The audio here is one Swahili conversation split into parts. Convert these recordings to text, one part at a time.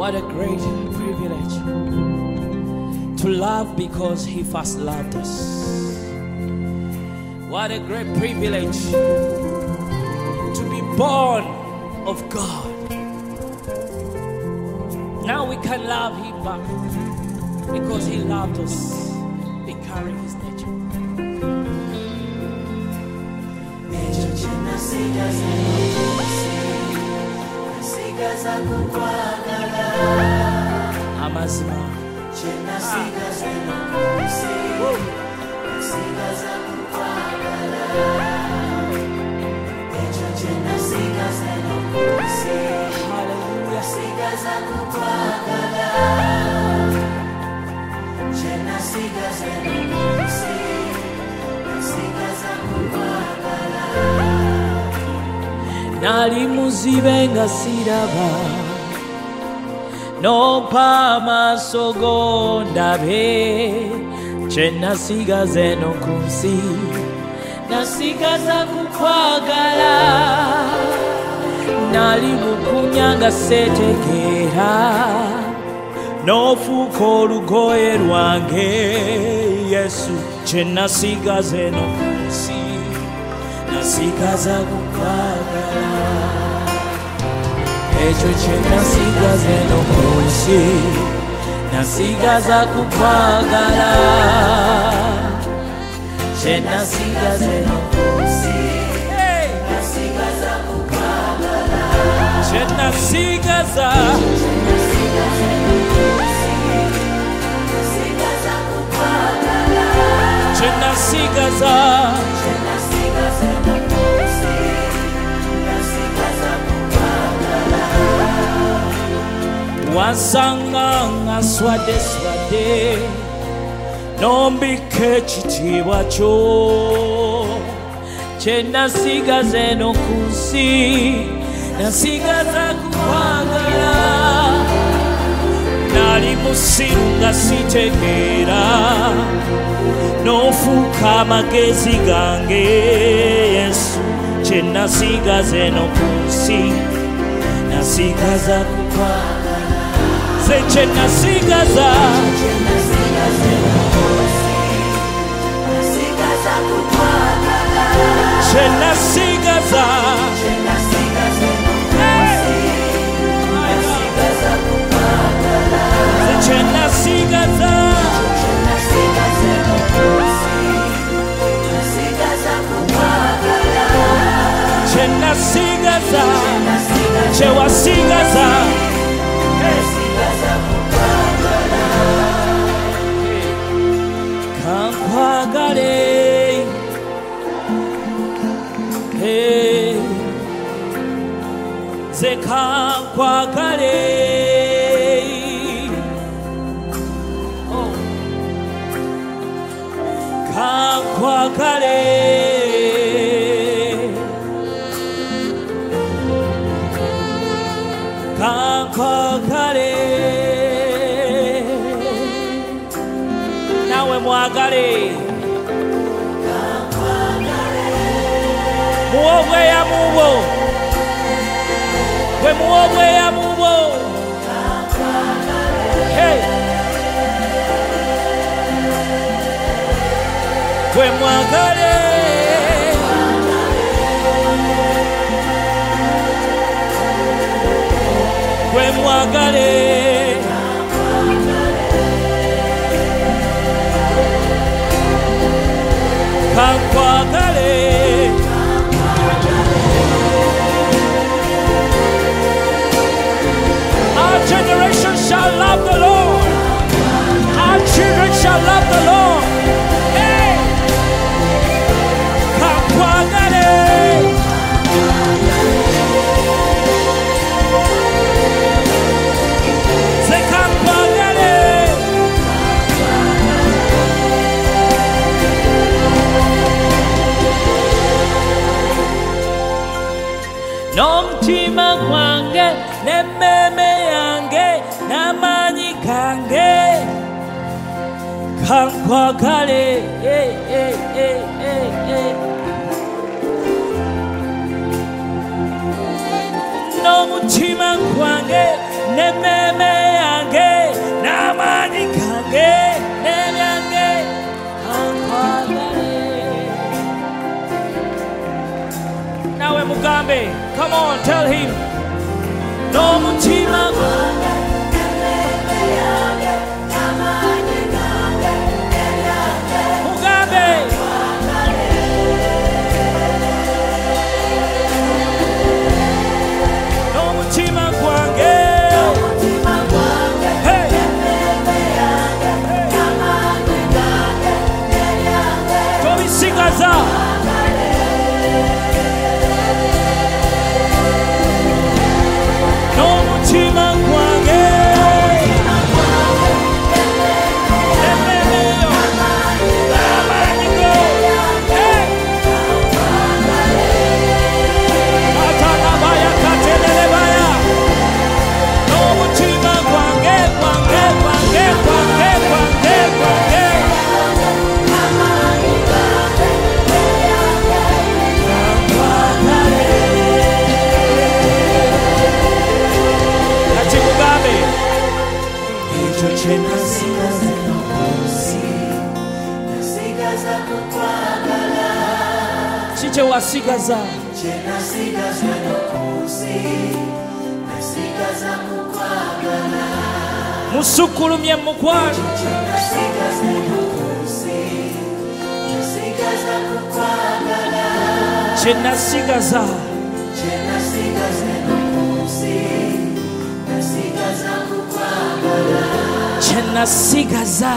What a great privilege to love because He first loved us. What a great privilege to be born of God. Now we can love Him back because He loved us. We carry His nature. Amazima. Nali muzibe nga siraba nompa amaaso go ndabe kye nasigaza eno ku nsi nasigaza kukwagala nali mukunya nga seetegeera n'ofuuka olugoye lwange Yesu kye nasigaza eno ku nsi nasigaza kukwagala ekyo kye nasigaza eno ku nsi nasigaza kukwagala kye nasigaza eno ku nsi nasigaza kukwagala kye nasigaza kye nasigaza wansanga nga swadde nombika ekitiibwa kyo kye nasigaza eno ku nsi nasigaza kukwagala nali musiru nga sitegeera n'ofuuka amagezi gange Yesu kye nasigaza eno ku nsi nasigaza kukwagala kye nasigaza kye nasigaza kye nasigaza kye nasigaza kye wasigaza kankwagale ze kankwagale kankwagale kankwagale nawe mwagale muwe obweyamu bwo gwe muwe obweyamu bwo gwe mwagale gwe mwagale kankwagale our generation shall love the Lord, our children shall love the Lord. Hey, kankwagale ze kankwagale n'omutima gwange n'emmeeme yange n'amaanyi gange kankwagale n'omutima gwange n'emmeeme Mugambe. Come on, tell him. No mutima Mugambe. No mutima kwange. Hey. Tobi Sigaza. Chiche wa Sigaza. Musukulumye mukwano. Chena Sigaza. Chena Sigaza.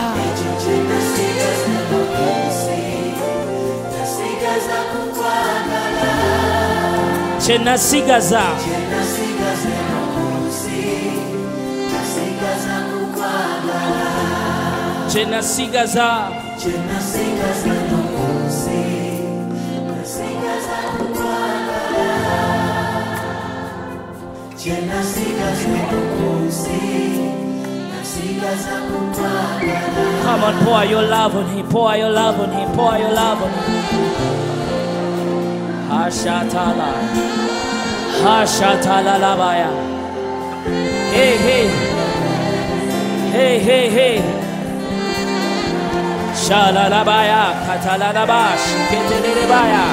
Chena Sigaza. Chena Sigaza. Come on, pour your love on him, pour your love on him, pour your love on him. Hashatala, Hashatala Labaya. Hey, hey, hey, hey, hey. Shala Labaya, Katala Labash, Ketelebaya.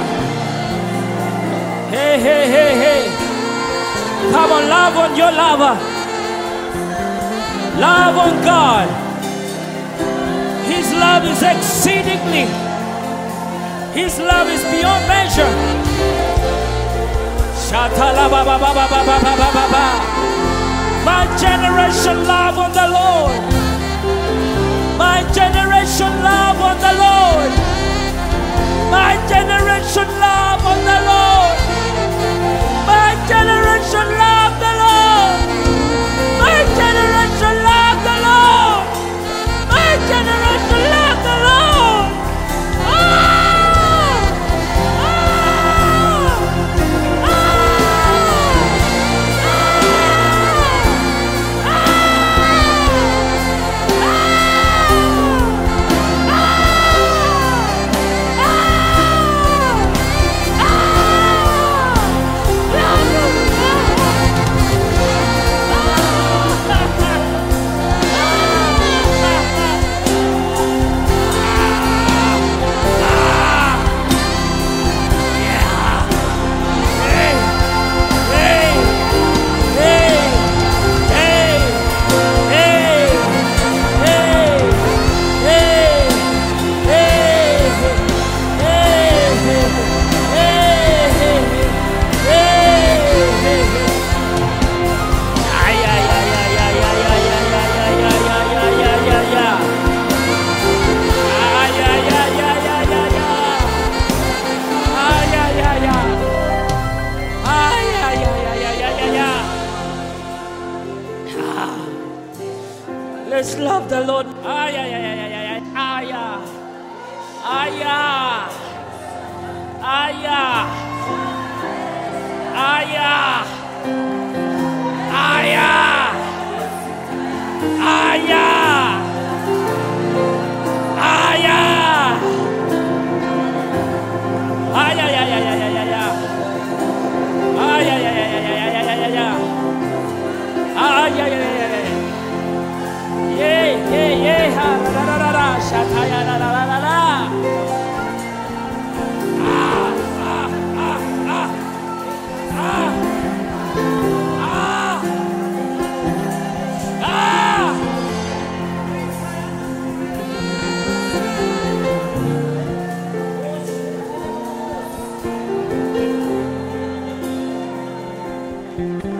Hey, hey, hey, hey. Come on, love on your lover. Love on God. His love is exceedingly. His love is beyond measure. Shatala ba ba ba ba ba ba ba ba ba. My generation love on the Lord. My generation love on the Lord. My generation love on the Lord. My generation love the Lord. My generation love the Lord. My generation love the Lord. Let's love the Lord. Ay, ay, ay, ay, ay, ay, ay, ay, ay, ay, ay, Hallelujah.